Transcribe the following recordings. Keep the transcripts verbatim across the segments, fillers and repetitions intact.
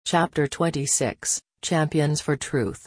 Chapter twenty-six, Champions for Truth.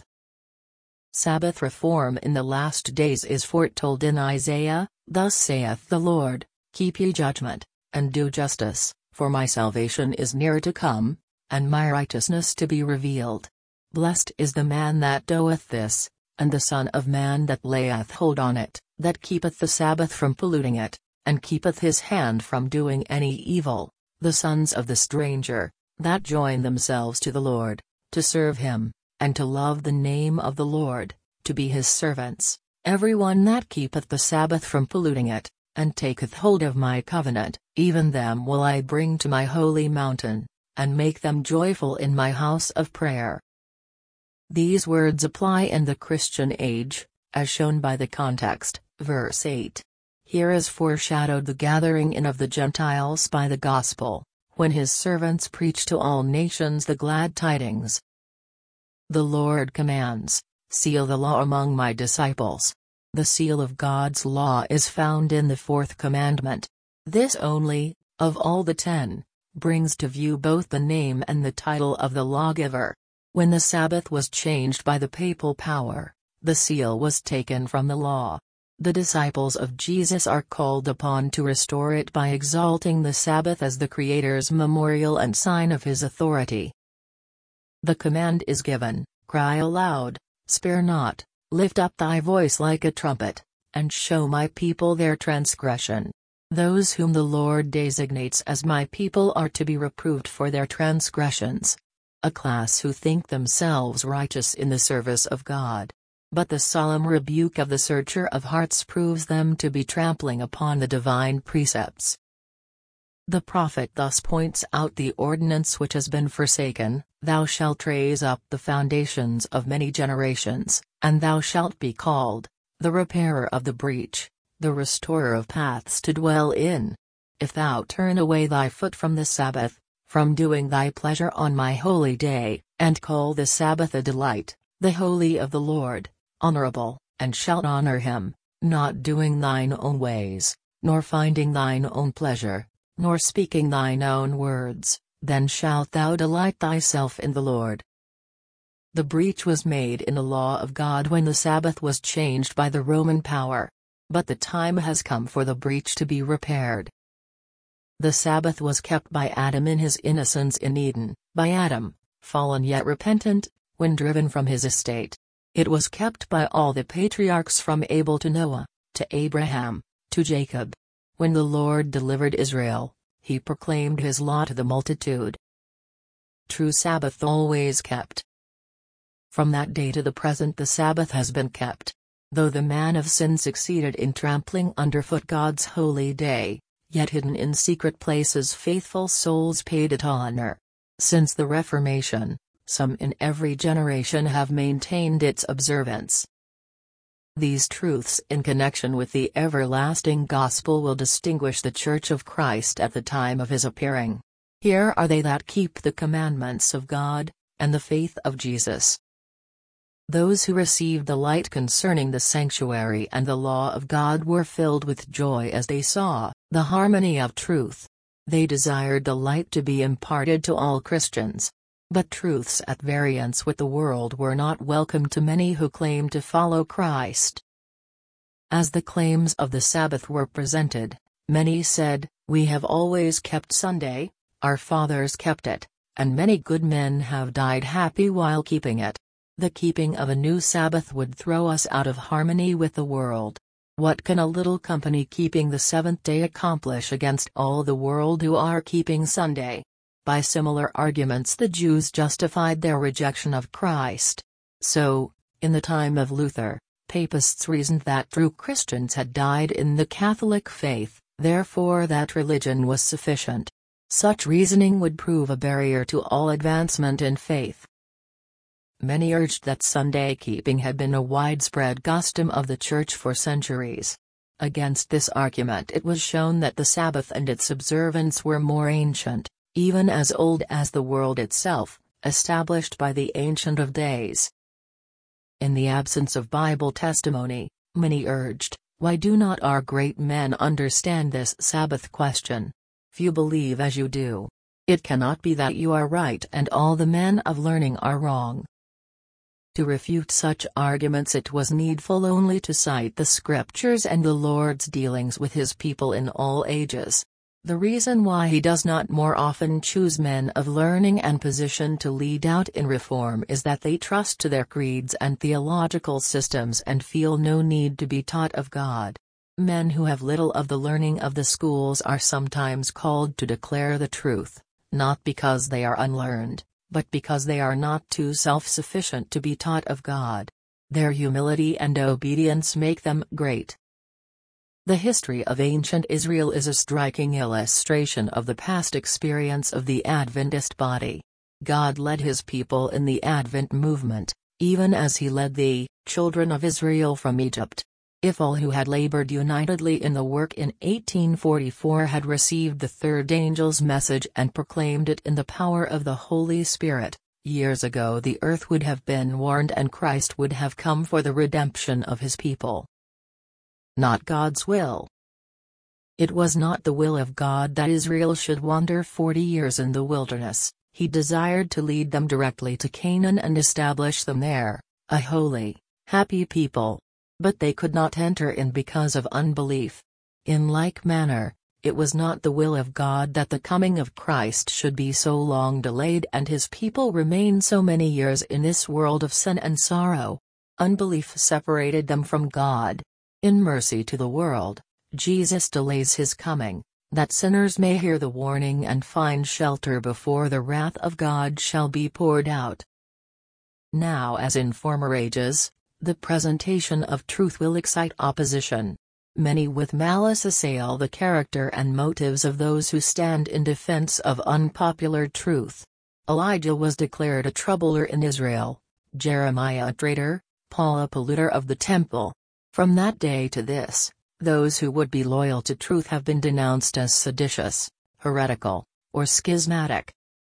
Sabbath reform in the last days is foretold in Isaiah. Thus saith the Lord, Keep ye judgment, and do justice, for my salvation is near to come, and my righteousness to be revealed. Blessed is the man that doeth this, and the son of man that layeth hold on it, that keepeth the Sabbath from polluting it, and keepeth his hand from doing any evil, the sons of the stranger, that join themselves to the Lord, to serve him, and to love the name of the Lord, to be his servants, every one that keepeth the Sabbath from polluting it, and taketh hold of my covenant, even them will I bring to my holy mountain, and make them joyful in my house of prayer. These words apply in the Christian age, as shown by the context, verse eight. Here is foreshadowed the gathering in of the Gentiles by the gospel, when his servants preach to all nations the glad tidings. The Lord commands, Seal the law among my disciples. The seal of God's law is found in the fourth commandment. This only, of all the ten, brings to view both the name and the title of the lawgiver. When the Sabbath was changed by the papal power, the seal was taken from the law. The disciples of Jesus are called upon to restore it by exalting the Sabbath as the Creator's memorial and sign of his authority. The command is given, Cry aloud, spare not, lift up thy voice like a trumpet, and show my people their transgression. Those whom the Lord designates as my people are to be reproved for their transgressions. A class who think themselves righteous in the service of God. But the solemn rebuke of the Searcher of hearts proves them to be trampling upon the divine precepts. The prophet thus points out the ordinance which has been forsaken, Thou shalt raise up the foundations of many generations, and thou shalt be called, the repairer of the breach, the restorer of paths to dwell in. If thou turn away thy foot from the Sabbath, from doing thy pleasure on my holy day, and call the Sabbath a delight, the holy of the Lord, honorable, and shalt honor him, not doing thine own ways, nor finding thine own pleasure, nor speaking thine own words, then shalt thou delight thyself in the Lord. The breach was made in the law of God when the Sabbath was changed by the Roman power. But the time has come for the breach to be repaired. The Sabbath was kept by Adam in his innocence in Eden, by Adam, fallen yet repentant, when driven from his estate. It was kept by all the patriarchs from Abel to Noah, to Abraham, to Jacob. When the Lord delivered Israel, he proclaimed his law to the multitude. True Sabbath always kept. From that day to the present the Sabbath has been kept. Though the man of sin succeeded in trampling underfoot God's holy day, yet hidden in secret places faithful souls paid it honor. Since the Reformation, some in every generation have maintained its observance. These truths in connection with the everlasting gospel will distinguish the Church of Christ at the time of his appearing. Here are they that keep the commandments of God, and the faith of Jesus. Those who received the light concerning the sanctuary and the law of God were filled with joy as they saw the harmony of truth. They desired the light to be imparted to all Christians. But truths at variance with the world were not welcome to many who claimed to follow Christ. As the claims of the Sabbath were presented, many said, We have always kept Sunday, our fathers kept it, and many good men have died happy while keeping it. The keeping of a new Sabbath would throw us out of harmony with the world. What can a little company keeping the seventh day accomplish against all the world who are keeping Sunday? By similar arguments the Jews justified their rejection of Christ. So, in the time of Luther, papists reasoned that true Christians had died in the Catholic faith, therefore that religion was sufficient. Such reasoning would prove a barrier to all advancement in faith. Many urged that Sunday keeping had been a widespread custom of the Church for centuries. Against this argument it was shown that the Sabbath and its observance were more ancient, even as old as the world itself, established by the Ancient of Days. In the absence of Bible testimony, many urged, Why do not our great men understand this Sabbath question? Few believe as you do. It cannot be that you are right and all the men of learning are wrong. To refute such arguments it was needful only to cite the scriptures and the Lord's dealings with his people in all ages. The reason why he does not more often choose men of learning and position to lead out in reform is that they trust to their creeds and theological systems and feel no need to be taught of God. Men who have little of the learning of the schools are sometimes called to declare the truth, not because they are unlearned, but because they are not too self-sufficient to be taught of God. Their humility and obedience make them great. The history of ancient Israel is a striking illustration of the past experience of the Adventist body. God led his people in the Advent movement, even as he led the children of Israel from Egypt. If all who had labored unitedly in the work in eighteen forty-four had received the third angel's message and proclaimed it in the power of the Holy Spirit, years ago the earth would have been warned and Christ would have come for the redemption of his people. Not God's will. It was not the will of God that Israel should wander forty years in the wilderness. He desired to lead them directly to Canaan and establish them there, a holy, happy people. But they could not enter in because of unbelief. In like manner, it was not the will of God that the coming of Christ should be so long delayed and his people remain so many years in this world of sin and sorrow. Unbelief separated them from God. In mercy to the world, Jesus delays his coming, that sinners may hear the warning and find shelter before the wrath of God shall be poured out. Now as in former ages, the presentation of truth will excite opposition. Many with malice assail the character and motives of those who stand in defense of unpopular truth. Elijah was declared a troubler in Israel, Jeremiah a traitor, Paul a polluter of the temple. From that day to this, those who would be loyal to truth have been denounced as seditious, heretical, or schismatic.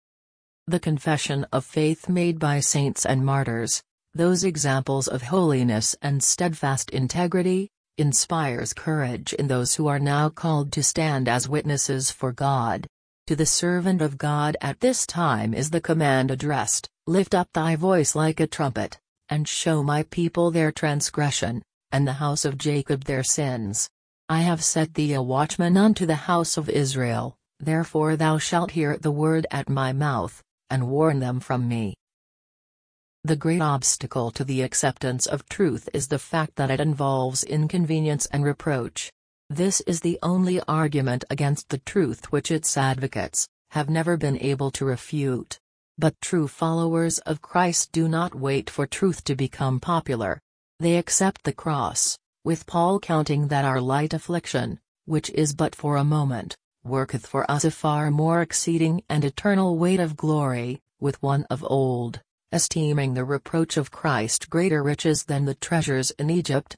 The confession of faith made by saints and martyrs, those examples of holiness and steadfast integrity, inspires courage in those who are now called to stand as witnesses for God. To the servant of God at this time is the command addressed, "Lift up thy voice like a trumpet, and show my people their transgression, and the house of Jacob their sins. I have set thee a watchman unto the house of Israel, therefore thou shalt hear the word at my mouth, and warn them from me." The great obstacle to the acceptance of truth is the fact that it involves inconvenience and reproach. This is the only argument against the truth which its advocates have never been able to refute. But true followers of Christ do not wait for truth to become popular. They accept the cross, with Paul counting that our light affliction, which is but for a moment, worketh for us a far more exceeding and eternal weight of glory, with one of old, esteeming the reproach of Christ greater riches than the treasures in Egypt.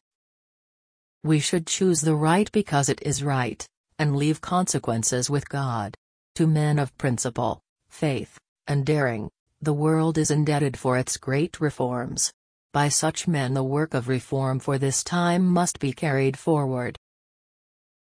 We should choose the right because it is right, and leave consequences with God. To men of principle, faith, and daring, the world is indebted for its great reforms. By such men the work of reform for this time must be carried forward.